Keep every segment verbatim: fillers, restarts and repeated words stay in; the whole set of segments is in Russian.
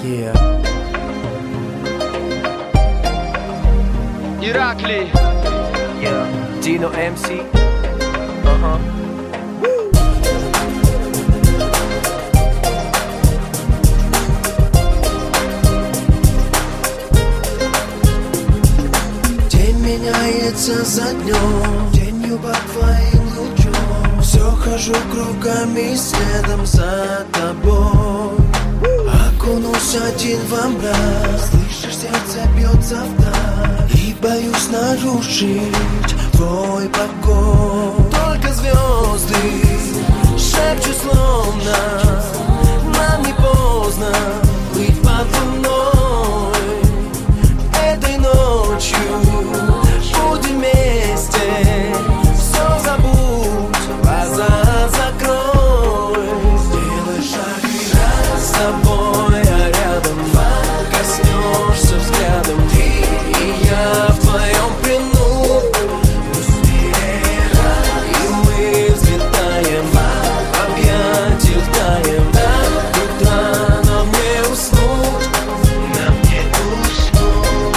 Yeah. Иракли. Yeah. Dino эм си. Uh-huh. День меняется за днем, тенью под твоим лучом. Все хожу кругами следом за тобой. Окунусь один во мрак, слышишь, сердце бьется вдаль. И боюсь нарушить твой покой. Только звезды шепчут словно нам не поздно быть под луной. Этой ночью будем вместе. Все забудь, глаза закрой. Сделай шаг и рядом с тобой, а рядом коснешься взглядом. Ты и я в твоем плену. И мы взлетаем, в объятиях таем. До утра нам не уснуть, нам не уснуть.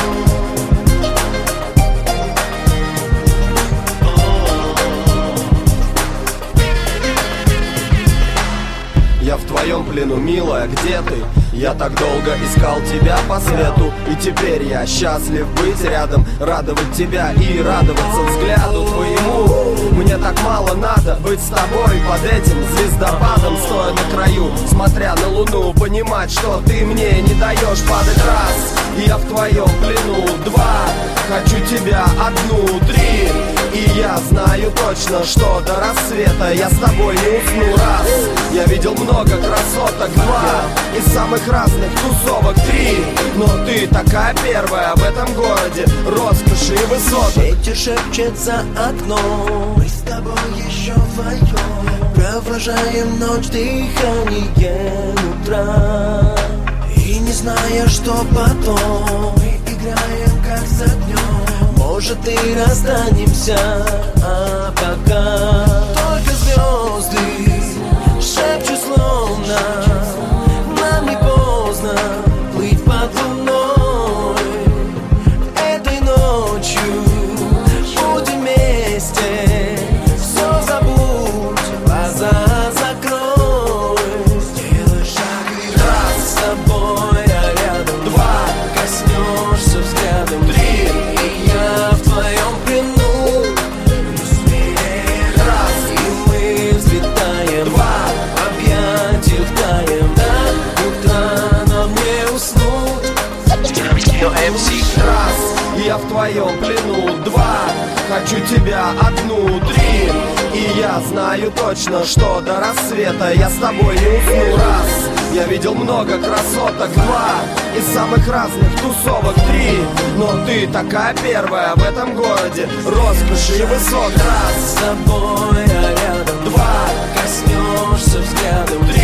Я в твоем плену, милая, где ты? Я так долго искал тебя по свету. И теперь я счастлив быть рядом, радовать тебя и радоваться взгляду твоему. Мне так мало надо быть с тобой под этим звездопадом, стоя на краю, смотря на луну, понимать, что ты мне не даешь падать. Раз, и я в твоем плену. Два, хочу тебя. Одну, три, и я знаю точно, что до рассвета я с тобой не усну. Раз, я видел много красоток. Два, из самых разных тусовок. Три, но ты такая первая в этом городе роскоши и высоток. Ветер шепчет за окном, мы с тобой еще вдвоем провожаем ночь дыханием утра. И не зная, что потом, мы играем как за днем. Может и расстанемся, а пока только звезды шепчут словно нам не поздно плыть под луной. Этой ночью будем вместе. Все забудь, глаза закрой. Сделай шаг и раз с тобой, а рядом. Два, коснешься взглядом. Три, и я в твоем плену. Раз, и мы взлетаем. Два, в объятиях таем. До утра нам не уснуть. Dino эм си. Раз, и я в твоем плену. Два, хочу тебя. Одну, три, и я знаю точно, что до рассвета я с тобой не усну. Раз, я видел много красоток. Два, из самых разных тусовок. Три, но ты такая первая в этом городе роскоши и высот. Раз, с тобой, а рядом. Два, коснешься взглядом.